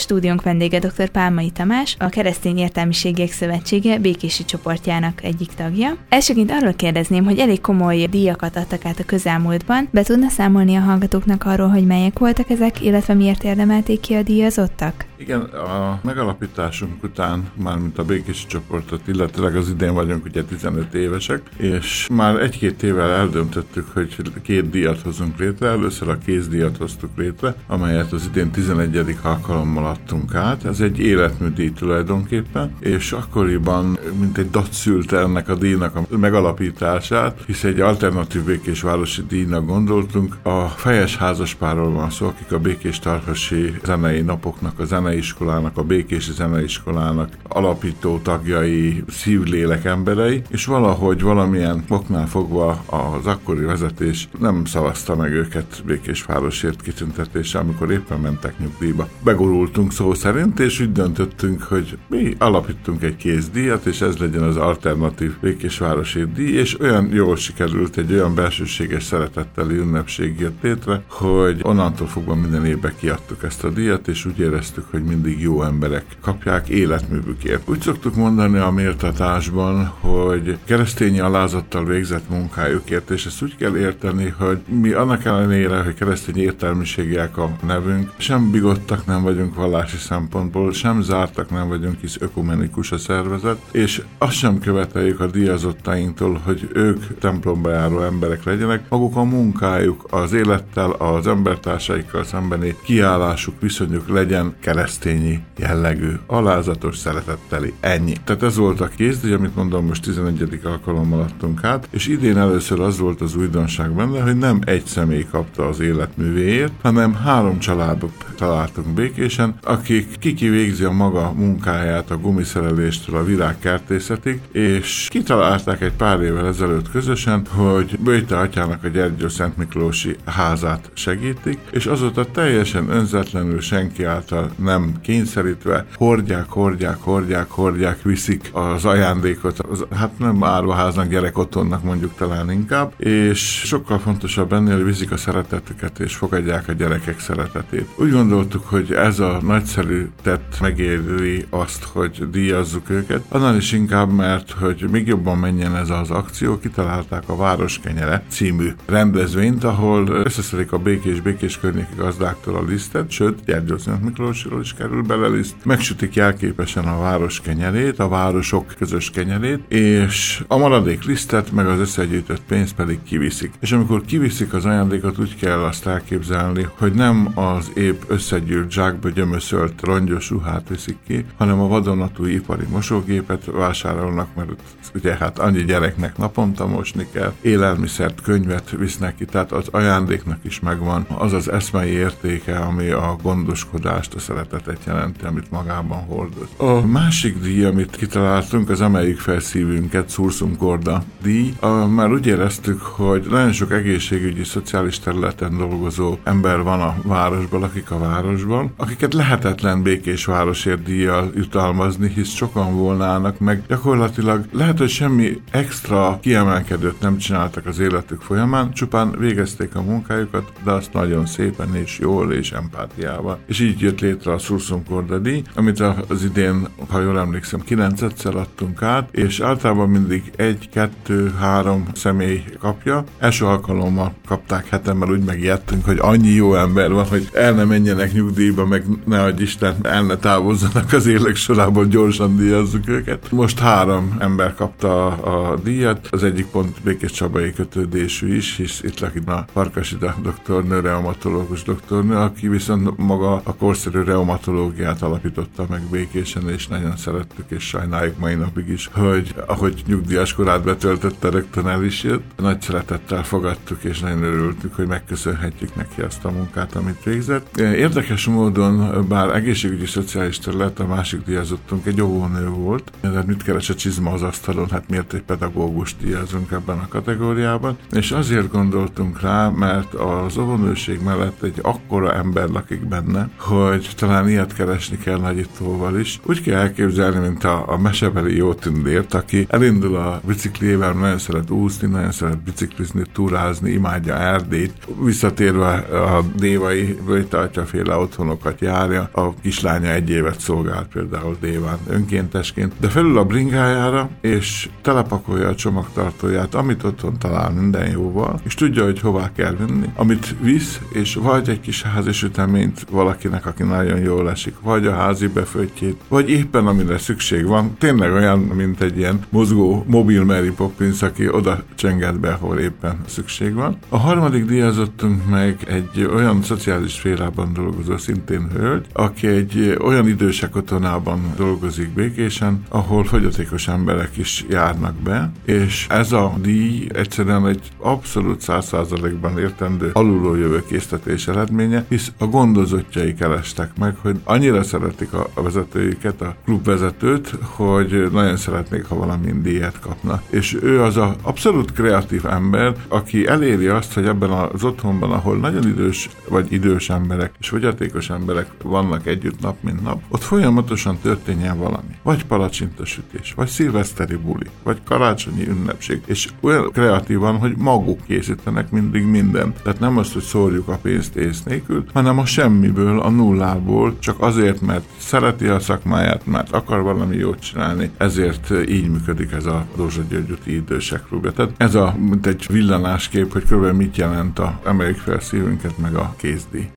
Stúdiónk vendége dr. Pálmai Tamás, a Keresztény Értelmiségiek Szövetsége békési csoportjának egyik tagja. Elsőként arról kérdezném, hogy elég komoly díjakat adtak át a közelmúltban. Be tudna számolni a hallgatóknak arról, hogy melyek voltak ezek, illetve miért érdemelték ki a díjazottak? Igen, a megalapításunk után, mármint a békési csoportot, illetőleg az idén vagyunk ugye 15 évesek, és már 1-2 évvel eldöntöttük, hogy 2 díjat hozunk létre. Először a kézdíjat hoztuk létre, amelyet az idén 11. alkalommal adtunk át. Ez egy életműdíj tulajdonképpen, és akkoriban mint egy dac szülte ennek a díjnak a megalapítását, hisz egy alternatív békés városi díjnak gondoltunk. A fejes házaspárról van szó, akik a békés-tarhasi zenei napoknak, a zeneiskolának, a békési zeneiskolának alapító tagjai, szívlélek emberei, és valahogy valamilyen oknál fogva az akkori vezetés nem szavazta meg őket békésvárosért kitüntetésre, amikor éppen mentek nyugdíjba. Begurultunk szó szerint, és úgy döntöttünk, hogy mi alapítunk egy kézdíjat, és ez legyen az alternatív békésvárosi díj, és olyan jól sikerült, egy olyan belsőséges szeretetteli ünnepség jött létre, hogy onnantól fogva minden évben kiadtuk ezt a díjat, és úgy éreztük, hogy mindig jó emberek kapják életművükért. Úgy szoktuk mondani a méltatásban, hogy keresztényi alázattal végzett munkájukért, és ezt úgy kell érteni, hogy mi annak ellenére, hogy keresztény értelmiségiek a nevünk, sem bigottak nem vagyunk vallási szempontból, sem zártak nem vagyunk, hisz ökumenikus a szervezet, és azt sem követeljük a díjazottainktól, hogy ők templomba járó emberek legyenek, maguk a munkájuk, az élettel, az embertársaikkal szembeni kiállásuk, viszonyuk legyen keresztényi jellegű, alázatos, szeretetteli. Ennyi. Tehát ez volt a kézdíj, amit mondom, most 11. alkalommal adtunk át, és idén először az volt az újdonság benne, hogy nem egy személy kapta az életművéért, hanem 3 családot találtunk Békésen, akik ki végzi a maga munkáját a gumiszereléstől a virágkertészetig, és kitalálták egy pár évvel ezelőtt közösen, hogy Böjte atyának a Gyergyó Szent Miklósi házát segítik, és azóta teljesen önzetlenül, senki által nem kényszerítve hordják, viszik az ajándékot, hát nem árvaháznak, gyerekotthonnak mondjuk talán inkább, és sokkal fontosabb ennél, hogy viszik a szeretetüket és fogadják a gyerekek szeretetét. Úgy gondoltuk, hogy ez a nagyszerű tett megéri azt, hogy díjazzuk őket, annál is inkább, mert hogy még jobban menjen ez az akció, kitalálták a Város kenyere című rendezvényt, ahol összeszedik a békés környéki gazdáktól a lisztet, sőt, Gyergyó Szent Miklósról is kerül bele liszt, megsütik jelképesen a város kenyerét, a városok közös kenyerét, és a maradék lisztet, meg az összegyűjtött pénzt pedig kiviszik. És amikor kiviszik az ajándékot, úgy kell azt elképzelni, hogy nem az épp összegyűlt zsákba gyömöszölt rongyos ruhát viszik ki, hanem a vadonatúj ipari mosógépet vásárolnak, mert ugye hát annyi gyereknek naponta mosni kell, élelmiszert, könyvet visznek ki, tehát az ajándéknak is megvan az az eszmei értéke, ami a gondoskodást, a szeretetet jelenti, amit magában hordoz. A másik díj, amit kitaláltunk, az Emeljük fel szívünket, Sursum Corda díj. Már úgy éreztük, hogy nagyon sok egészségügyi, szociális területen dolgozó ember van a városban, akik a városban, akiket lehetetlen békés városért díjjal jutalmazni, hisz sokan volnának, meg gyakorlatilag lehet, hogy semmi extra kiemelkedőt nem csináltak az életük folyamán, csupán végezték a munkájukat, de azt nagyon szépen és jól és empátiával. És így jött létre a Sursum Corda díj, amit az idén, ha jól emlékszem, 9-szer adtunk át, és általában mindig 1, 2, 3 személy kapja. Első alkalommal kapták heten, mert úgy megijedtünk, hogy annyi jó ember van, hogy el ne menjenek nyugdíjba, meg ne adj Isten, el ne távozzanak az élek sorában, gyorsan díjazzuk őket. Most 3 ember kapta a díjat, az egyik pont Békés Csabai kötődésű is, hisz itt lakik a Farkasida doktornő, reumatológus doktornő, aki viszont maga a korszerű reumatológiát alapította meg Békésen, és nagyon szerettük, és sajnáljuk mai napig is, hogy ahogy nyugdíjas korát betöltötte, rögtön el is jött. Nagy szeretettel fogadtuk, és nagyon örültük, hogy megköszönhetjük neki azt a munkát, amit végzett. Érdekes módon, bár egészségügyi szociális terület, a másik díjazottunk egy óvónő volt, de mit keres a csizma az asztalon, hát miért egy pedagógust díjazunk ebben a kategóriában, és azért gondoltunk rá, mert az óvónőség mellett egy akkora ember lakik benne, hogy talán talán ilyet keresni kell nagyítóval is. Úgy kell elképzelni, mint a mesebeli jó tündért, aki elindul a biciklével, nagyon szeret úszni, nagyon szeret biciklizni, túrázni, imádja Erdélyt. Visszatérve a dévai bőjtartyaféle otthonokat járja, a kislánya 1 évet szolgált például Déván önkéntesként, de felül a bringájára, és telepakolja a csomagtartóját, amit otthon talál minden jóval, és tudja, hogy hová kell vinni, amit visz, és vagy egy kis házi süteményt valakinek, aki nagyon jól esik, vagy a házi beföttjét, vagy éppen amire szükség van, tényleg olyan, mint egy ilyen mozgó mobil Mary Poppins, aki oda csenget be, ahol éppen szükség van. A harmadik díjazottunk meg egy olyan szociális szférában dolgozó szintén hölgy, aki egy olyan idősek otthonában dolgozik Békésen, ahol fogyatékos emberek is járnak be, és ez a díj egyszerűen egy abszolút 100%-ban értendő alulról jövő késztetés eredménye, hisz a gondozottjai kerestek meg, hogy annyira szeretik a vezetőjüket, a klubvezetőt, hogy nagyon szeretnék, ha valamilyen díjat kapna. És ő az az abszolút kreatív ember, aki eléri azt, hogy ebben az otthonban, ahol nagyon idős emberek és fogyatékos emberek vannak együtt nap mint nap, ott folyamatosan történjen valami. Vagy palacsintasütés, vagy szilveszteri buli, vagy karácsonyi ünnepség, és olyan kreatívan, hogy maguk készítenek mindig mindent. Tehát nem azt, hogy szórjuk a pénzt ész nélkül, hanem a semmiből, a nullából, csak azért, mert szereti a szakmáját, mert akar valami jót csinálni, ezért így működik ez a Dózsa György úti idősek klubja. Tehát ez mint egy villanáskép, hogy kb. Mit jelent a Emeljük fel szívünket meg a kézdíj.